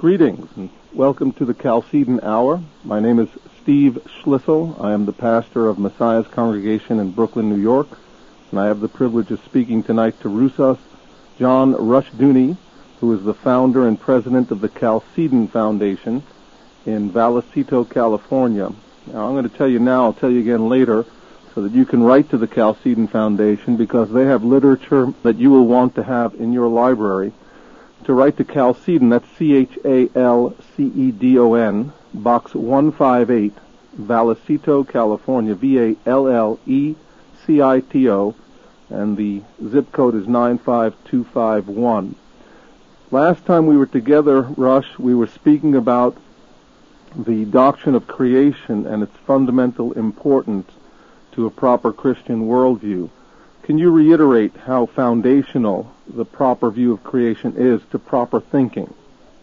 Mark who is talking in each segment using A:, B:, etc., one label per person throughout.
A: Greetings and welcome to the Chalcedon Hour. My name is Steve Schlissel. I am the pastor of Messiah's Congregation in Brooklyn, New York, and I have the privilege of speaking tonight to Rusas John Rushdoony, who is the founder and president of the Chalcedon Foundation in Vallecito, California. Now, I'm going to tell you now, I'll tell you again later, so that you can write to the Chalcedon Foundation because they have literature that you will want to have in your library. To write to Chalcedon, that's Chalcedon, Box 158, Vallecito, California, Vallecito, and the zip code is 95251. Last time we were together, Rush, we were speaking about the doctrine of creation and its fundamental importance to a proper Christian worldview. Can you reiterate how foundational the proper view of creation is to proper thinking?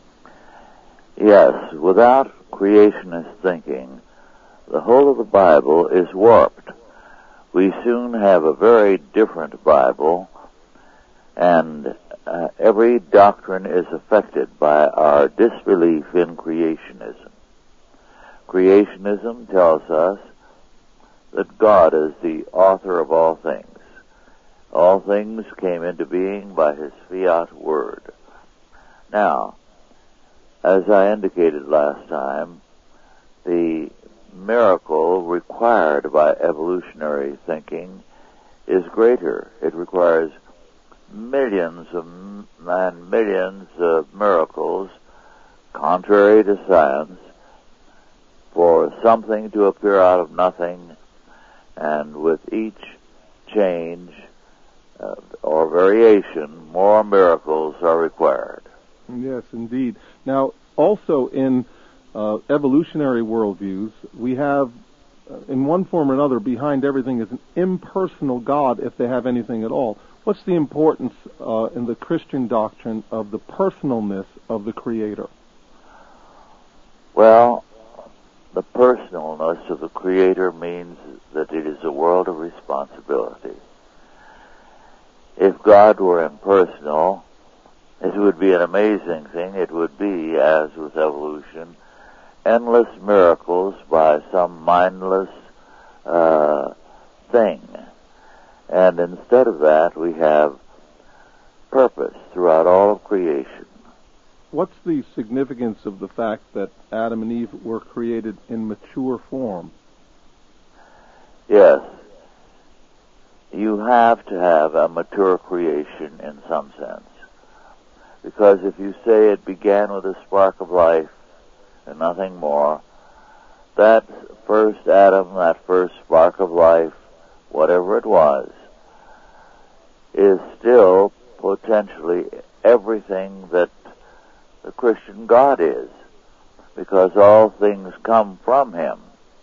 B: Yes, without creationist thinking, the whole of the Bible is warped. We soon have a very different Bible, and every doctrine is affected by our disbelief in creationism. Creationism tells us that God is the author of all things. All things came into being by His fiat word. Now, as I indicated last time, the miracle required by evolutionary thinking is greater. It requires millions and millions of miracles, contrary to science, for something to appear out of nothing, and with each change or variation, more miracles are required.
A: Yes, indeed. Now, also in evolutionary worldviews, we have, in one form or another, behind everything is an impersonal God, if they have anything at all. What's the importance in the Christian doctrine of the personalness of the Creator?
B: Well, the personalness of the Creator means that it is a world of responsibility. If God were impersonal, it would be an amazing thing. It would be, as with evolution, endless miracles by some mindless thing. And instead of that, we have purpose throughout all of creation.
A: What's the significance of the fact that Adam and Eve were created in mature form?
B: Yes. You have to have a mature creation in some sense. Because if you say it began with a spark of life and nothing more, that first Adam, that first spark of life, whatever it was, is still potentially everything that the Christian God is. Because all things come from Him,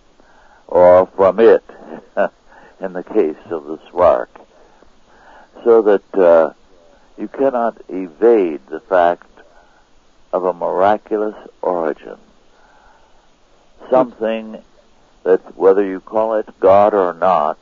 B: or from it, in the case of the spark. So that you cannot evade the fact of a miraculous origin. Something that, whether you call it God or not,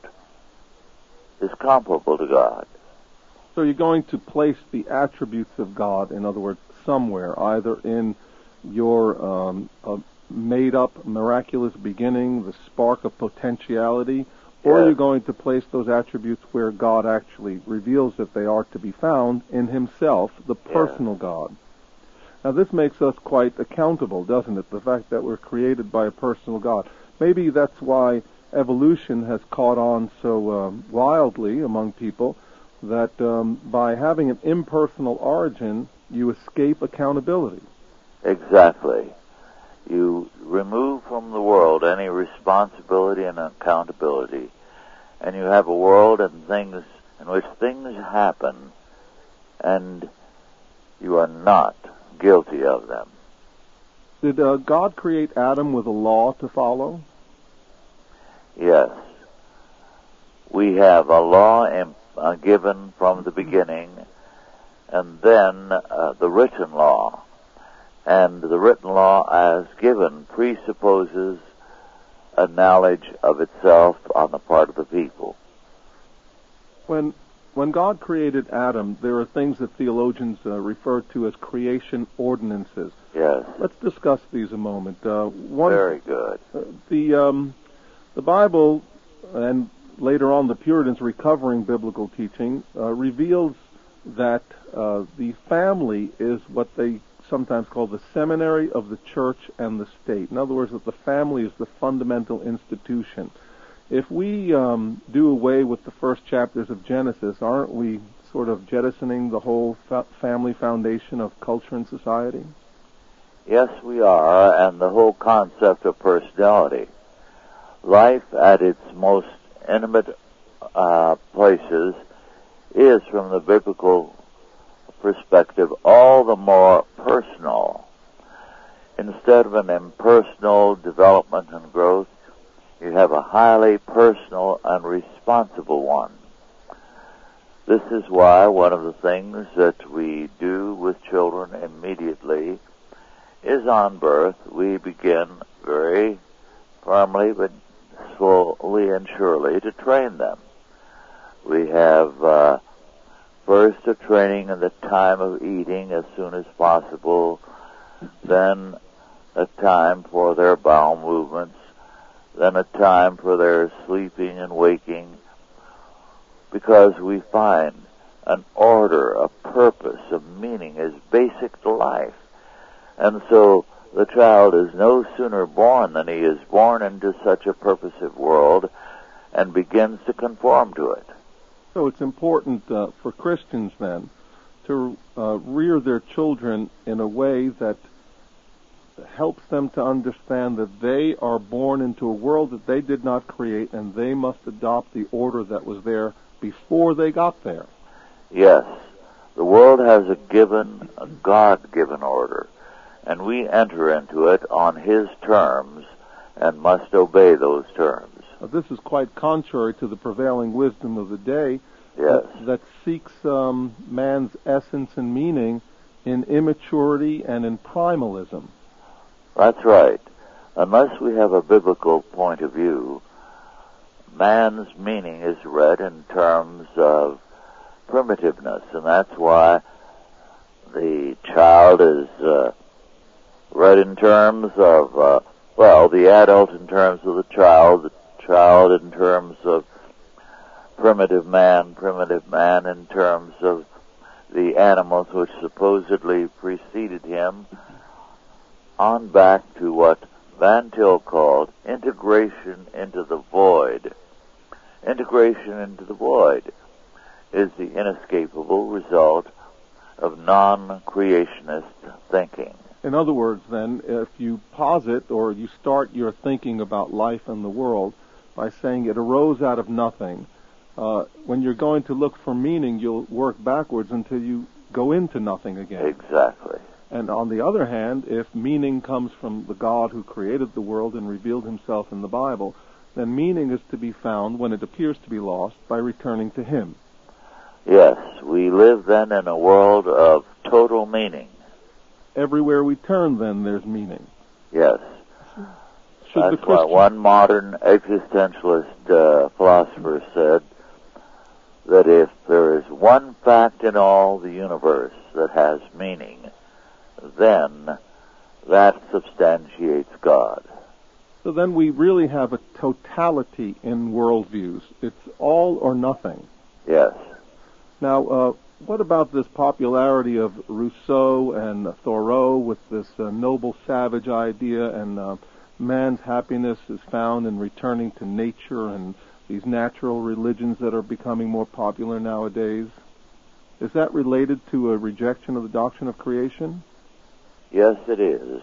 B: is comparable to God.
A: So you're going to place the attributes of God, in other words, somewhere, either in your made-up miraculous beginning, the spark of potentiality, or you're going to place those attributes where God actually reveals that they are to be found in Himself, the personal God. Now, this makes us quite accountable, doesn't it? The fact that we're created by a personal God. Maybe that's why evolution has caught on so wildly among people, that by having an impersonal origin, you escape accountability.
B: Exactly. You remove from the world any responsibility and accountability, and you have a world and things in which things happen, and you are not guilty of them.
A: Did God create Adam with a law to follow?
B: Yes. We have a law given from the beginning, and then the written law. And the written law, as given, presupposes a knowledge of itself on the part of the people.
A: When When God created Adam, there are things that theologians refer to as creation ordinances.
B: Yes.
A: Let's discuss these a moment.
B: Very good.
A: The Bible, and later on the Puritans recovering biblical teaching, reveals that the family is what they sometimes call the seminary of the church and the state. In other words, that the family is the fundamental institution. If we do away with the first chapters of Genesis, aren't we sort of jettisoning the whole family foundation of culture and society?
B: Yes, we are, and the whole concept of personality. Life at its most intimate places is, from the biblical perspective, all the more personal. Instead of an impersonal development and growth, you have a highly personal and responsible one. This is why one of the things that we do with children immediately is on birth. We begin very firmly but slowly and surely to train them. We have first a training in the time of eating as soon as possible, then a time for their bowel movements, then a time for their sleeping and waking, because we find an order, a purpose, a meaning is basic to life. And so the child is no sooner born than he is born into such a purposive world and begins to conform to it.
A: So it's important for Christians then to rear their children in a way that helps them to understand that they are born into a world that they did not create, and they must adopt the order that was there before they got there.
B: Yes, the world has a God-given order, and we enter into it on His terms and must obey those terms.
A: This is quite contrary to the prevailing wisdom of the day.
B: Yes.
A: That seeks man's essence and meaning in immaturity and in primalism.
B: That's right. Unless we have a biblical point of view, man's meaning is read in terms of primitiveness, and that's why the child is read in terms of, the adult in terms of the child in terms of primitive man in terms of the animals which supposedly preceded him, on back to what Van Til called integration into the void. Integration into the void is the inescapable result of non-creationist thinking.
A: In other words, then, if you posit or you start your thinking about life and the world by saying it arose out of nothing, when you're going to look for meaning, you'll work backwards until you go into nothing again.
B: Exactly.
A: And on the other hand, if meaning comes from the God who created the world and revealed Himself in the Bible, then meaning is to be found when it appears to be lost by returning to Him.
B: Yes, we live then in a world of total meaning.
A: Everywhere we turn, then, there's meaning.
B: Yes. That's why one modern existentialist philosopher said that if there is one fact in all the universe that has meaning, then that substantiates God.
A: So then we really have a totality in worldviews. It's all or nothing.
B: Yes.
A: Now, what about this popularity of Rousseau and Thoreau with this noble savage idea, and man's happiness is found in returning to nature, and these natural religions that are becoming more popular nowadays? Is that related to a rejection of the doctrine of creation?
B: Yes, it is.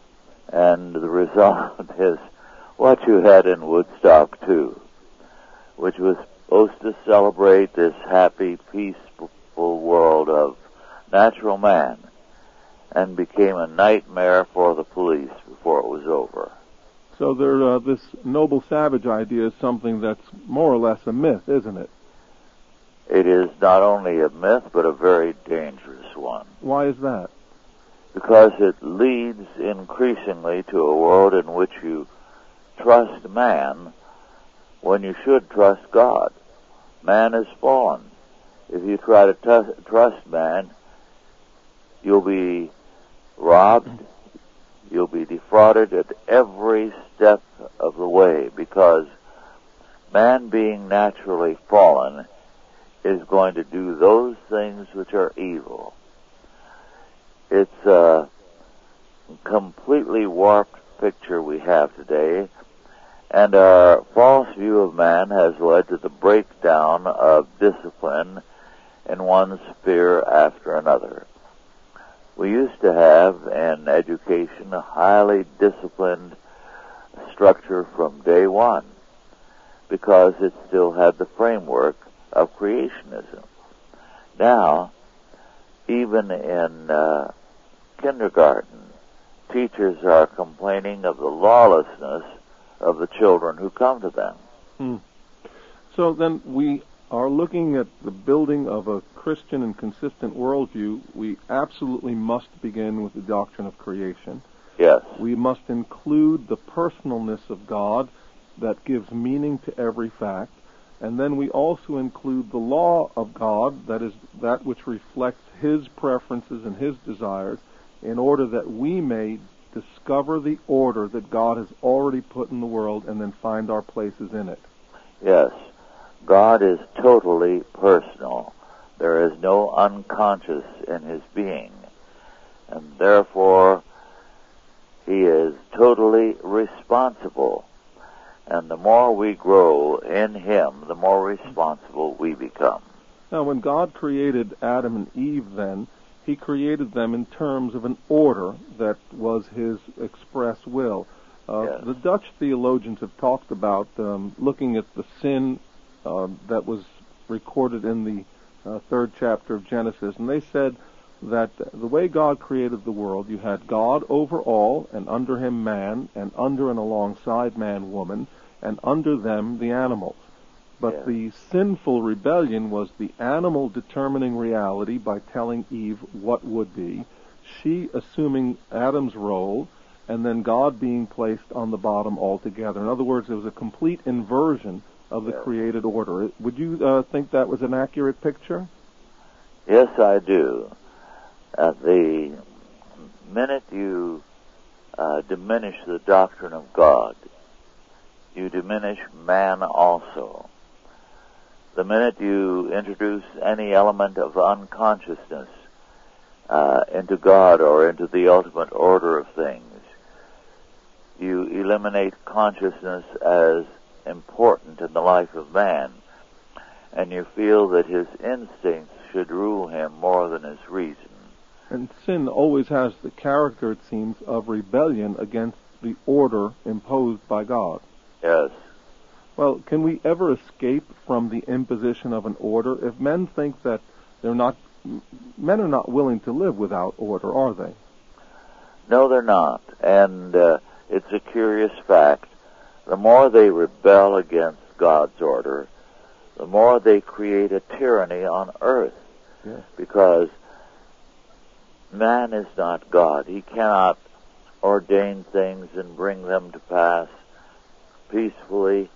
B: And the result is what you had in Woodstock, too, which was supposed to celebrate this happy, peaceful world of natural man, and became a nightmare for the police before it was over.
A: So this noble savage idea is something that's more or less a myth, isn't it?
B: It is not only a myth, but a very dangerous one.
A: Why is that?
B: Because it leads increasingly to a world in which you trust man when you should trust God. Man is fallen. if you try to trust man, you'll be robbed, you'll be defrauded at every step of the way, because man, being naturally fallen, is going to do those things which are evil. It's a completely warped picture we have today, and our false view of man has led to the breakdown of discipline in one sphere after another. We used to have in education a highly disciplined structure from day one, because it still had the framework of creationism. Now, even in kindergarten, teachers are complaining of the lawlessness of the children who come to them.
A: So then we are looking at the building of a Christian and consistent worldview. We absolutely must begin with the doctrine of creation.
B: Yes.
A: We must include the personalness of God that gives meaning to every fact. And then we also include the law of God, that is, that which reflects His preferences and His desires, in order that we may discover the order that God has already put in the world and then find our places in it.
B: Yes. God is totally personal. There is no unconscious in His being. And therefore, He is totally responsible. And the more we grow in Him, the more responsible we become.
A: Now, when God created Adam and Eve then, He created them in terms of an order that was His express will.
B: Yes.
A: The Dutch theologians have talked about looking at the sin that was recorded in the third chapter of Genesis, and they said that the way God created the world, you had God over all, and under Him man, and under and alongside man woman, and under them the animals. But the sinful rebellion was the animal determining reality by telling Eve what would be, she assuming Adam's role, and then God being placed on the bottom altogether. In other words, it was a complete inversion of the created order. Would you think that was an accurate picture?
B: Yes, I do. The minute you diminish the doctrine of God, you diminish man also. The minute you introduce any element of unconsciousness into God or into the ultimate order of things, you eliminate consciousness as important in the life of man, and you feel that his instincts should rule him more than his reason.
A: And sin always has the character, it seems, of rebellion against the order imposed by God.
B: Yes.
A: Well, can we ever escape from the imposition of an order? If men think that men are not willing to live without order, are they?
B: No, they're not. And it's a curious fact. The more they rebel against God's order, the more they create a tyranny on earth.
A: Yes.
B: Because man is not God. He cannot ordain things and bring them to pass peacefully,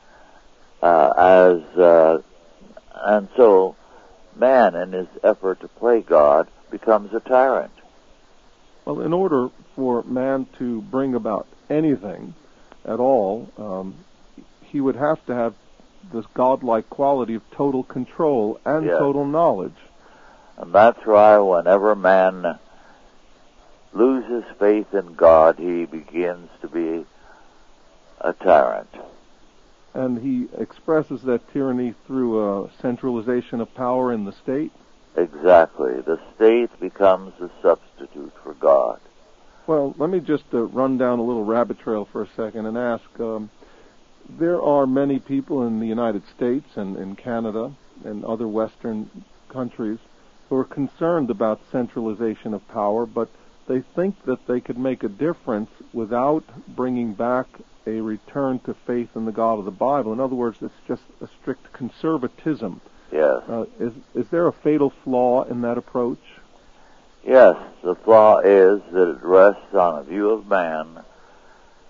B: and so man, in his effort to play God, becomes a tyrant.
A: Well, in order for man to bring about anything at all, he would have to have this godlike quality of total control and total knowledge.
B: And that's why whenever man loses faith in God, he begins to be a tyrant.
A: And he expresses that tyranny through a centralization of power in the state?
B: Exactly. The state becomes the substitute for God.
A: Well, let me just run down a little rabbit trail for a second and ask, there are many people in the United States and in Canada and other Western countries who are concerned about centralization of power, but they think that they could make a difference without bringing back a return to faith in the God of the Bible. In other words, it's just a strict conservatism.
B: Yes.
A: Is there a fatal flaw in that approach?
B: Yes. The flaw is that it rests on a view of man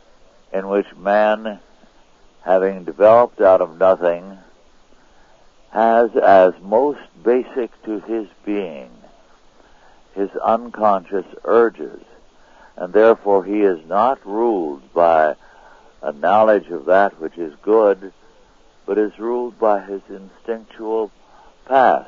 B: in which man, having developed out of nothing, has as most basic to his being his unconscious urges, and therefore he is not ruled by a knowledge of that which is good, but is ruled by his instinctual past.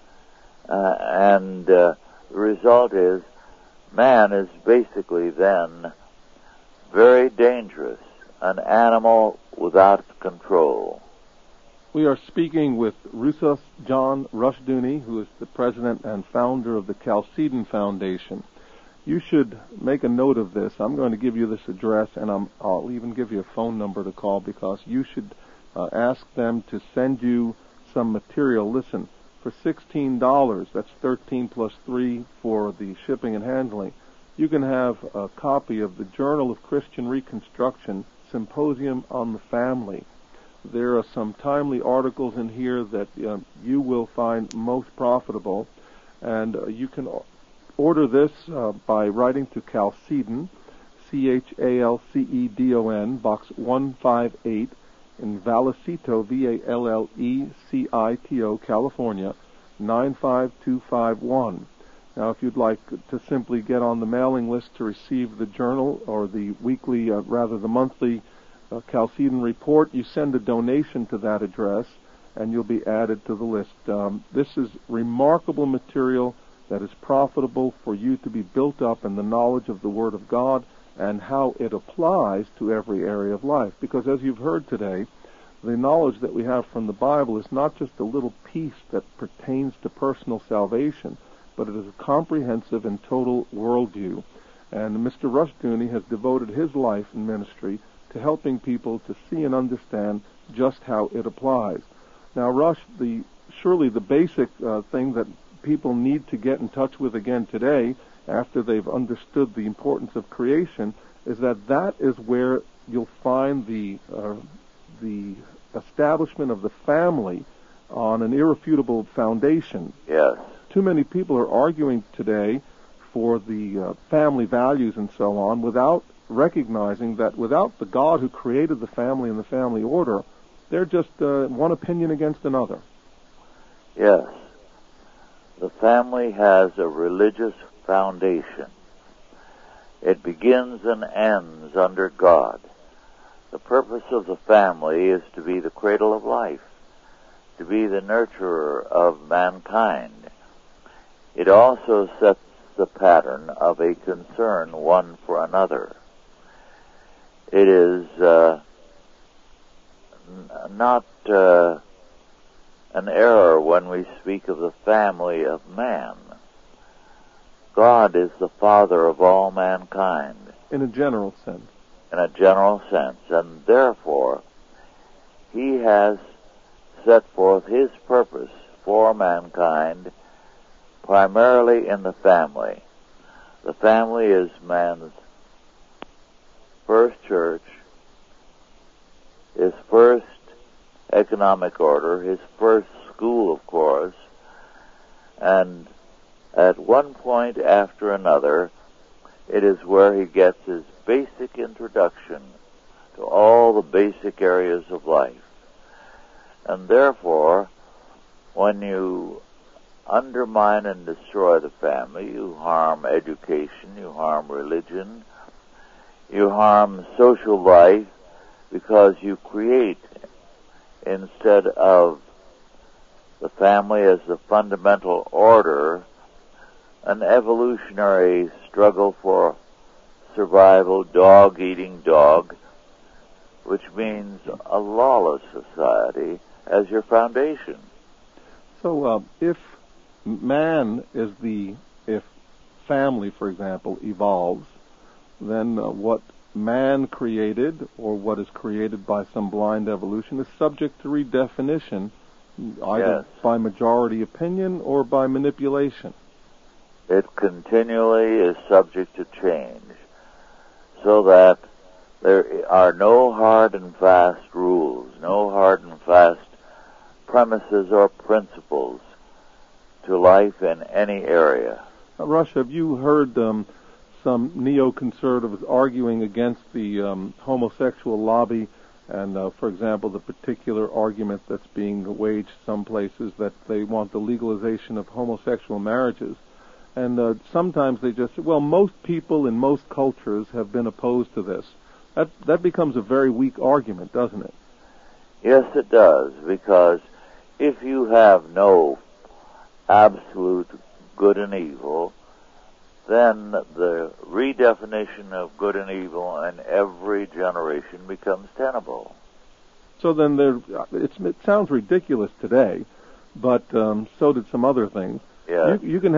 B: And the result is man is basically then very dangerous, an animal without control.
A: We are speaking with Rousas John Rushdoony, who is the president and founder of the Chalcedon Foundation. You should make a note of this. I'm going to give you this address, and I'll even give you a phone number to call, because you should ask them to send you some material. Listen, for $16, that's 13 plus 3 for the shipping and handling, you can have a copy of the Journal of Christian Reconstruction, Symposium on the Family. There are some timely articles in here that you will find most profitable, and you can order this by writing to Chalcedon, Chalcedon, Box 158 in Vallecito, Vallecito, California, 95251. Now, if you'd like to simply get on the mailing list to receive the journal or the weekly, the monthly Chalcedon report, you send a donation to that address, and you'll be added to the list. This is remarkable material that is profitable for you to be built up in the knowledge of the Word of God and how it applies to every area of life. Because as you've heard today, the knowledge that we have from the Bible is not just a little piece that pertains to personal salvation, but it is a comprehensive and total worldview. And Mr. Rushdoony has devoted his life and ministry to helping people to see and understand just how it applies. Now, Rush, surely the basic thing that people need to get in touch with again today, after they've understood the importance of creation, is that is where you'll find the establishment of the family on an irrefutable foundation.
B: Yes.
A: Too many people are arguing today for the family values and so on without recognizing that without the God who created the family and the family order, they're just one opinion against another.
B: Yes. The family has a religious foundation. It begins and ends under God. The purpose of the family is to be the cradle of life, to be the nurturer of mankind. It also sets the pattern of a concern one for another. It is not an error when we speak of the family of man. God is the father of all mankind.
A: In a general sense.
B: In a general sense. And therefore, he has set forth his purpose for mankind primarily in the family. The family is man's first church, his first economic order, his first school, of course, and at one point after another, it is where he gets his basic introduction to all the basic areas of life. And therefore, when you undermine and destroy the family, you harm education, you harm religion, you harm social life, because you create, instead of the family as the fundamental order, an evolutionary struggle for survival, dog eating dog, which means a lawless society as your foundation.
A: So if family, for example, evolves, then what man created, or what is created by some blind evolution, is subject to redefinition, either by majority opinion or by manipulation.
B: It continually is subject to change, so that there are no hard and fast rules, no hard and fast premises or principles to life in any area.
A: Rush, have you heard some neoconservatives arguing against the homosexual lobby And, for example, the particular argument that's being waged some places that they want the legalization of homosexual marriages. And sometimes they just say, well, most people in most cultures have been opposed to this. That becomes a very weak argument, doesn't it?
B: Yes, it does, because if you have no absolute good and evil, then the redefinition of good and evil in every generation becomes tenable.
A: So then it sounds ridiculous today, but so did some other things.
B: Yes.
A: You can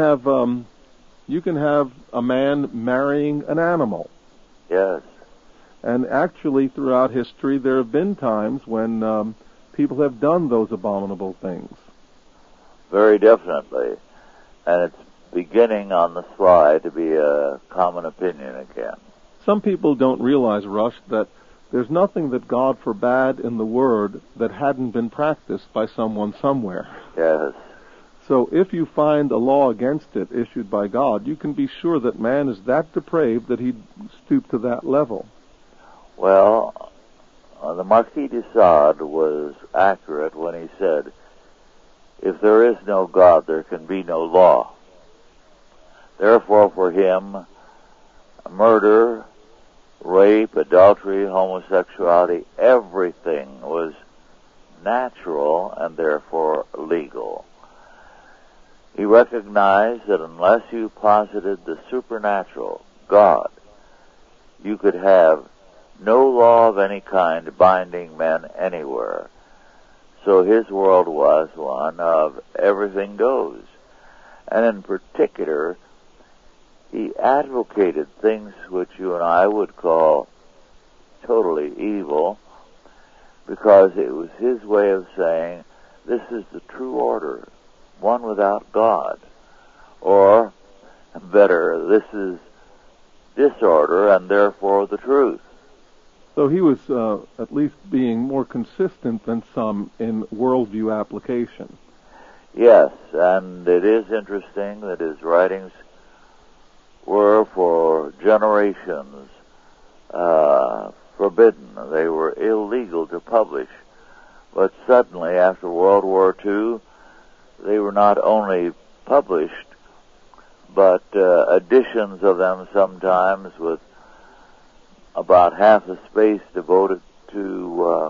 A: have a man marrying an animal.
B: Yes.
A: And actually, throughout history, there have been times when people have done those abominable things.
B: Very definitely. And it's beginning on the sly to be a common opinion again.
A: Some people don't realize, Rush, that there's nothing that God forbade in the Word that hadn't been practiced by someone somewhere.
B: Yes.
A: So if you find a law against it issued by God, you can be sure that man is that depraved that he'd stoop to that level.
B: Well, the Marquis de Sade was accurate when he said, if there is no God, there can be no law. Therefore, for him, murder, rape, adultery, homosexuality, everything was natural and therefore legal. He recognized that unless you posited the supernatural, God, you could have no law of any kind binding men anywhere. So his world was one of everything goes. And in particular, he advocated things which you and I would call totally evil, because it was his way of saying, this is the true order, one without God. Or, better, this is disorder and therefore the truth.
A: So he was at least being more consistent than some in worldview application.
B: Yes, and it is interesting that his writings were for generations forbidden. They were illegal to publish. But suddenly, after World War II, they were not only published, but editions of them sometimes with about half the space devoted to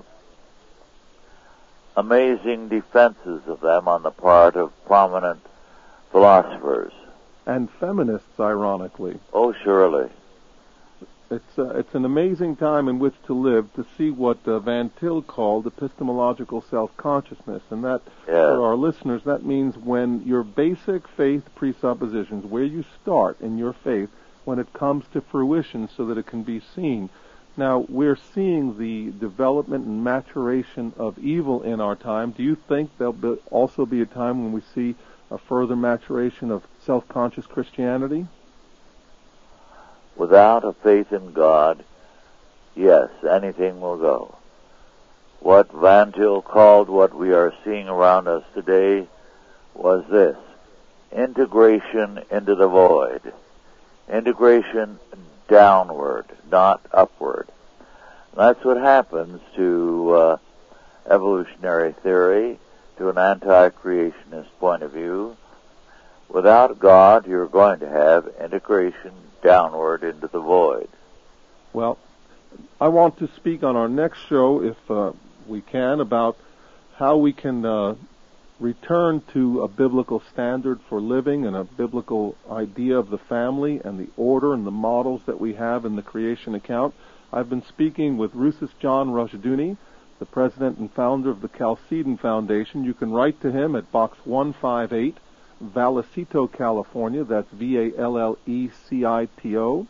B: amazing defenses of them on the part of prominent philosophers.
A: And feminists, ironically.
B: Oh, surely.
A: It's an amazing time in which to live to see what Van Til called epistemological self-consciousness. And that, for our listeners, that means when your basic faith presuppositions, where you start in your faith, when it comes to fruition so that it can be seen. Now, we're seeing the development and maturation of evil in our time. Do you think there'll also be a time when we see a further maturation of self-conscious Christianity?
B: Without a faith in God, yes, anything will go. What Van Til called what we are seeing around us today was this: integration into the void. Integration downward, not upward. That's what happens to evolutionary theory, to an anti-creationist point of view. Without God, you're going to have integration downward into the void.
A: Well, I want to speak on our next show, if we can, about how we can return to a biblical standard for living and a biblical idea of the family and the order and the models that we have in the creation account. I've been speaking with Rousas John Rushdoony, the president and founder of the Chalcedon Foundation. You can write to him at Box 158, Vallecito, California. That's Vallecito,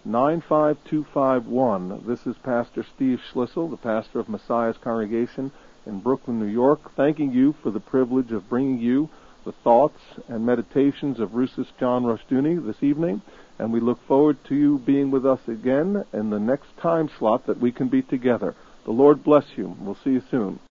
A: 95251. This is Pastor Steve Schlissel, the pastor of Messiah's Congregation in Brooklyn, New York, thanking you for the privilege of bringing you the thoughts and meditations of Rousas John Rushdoony this evening, and we look forward to you being with us again in the next time slot that we can be together. The Lord bless you. We'll see you soon.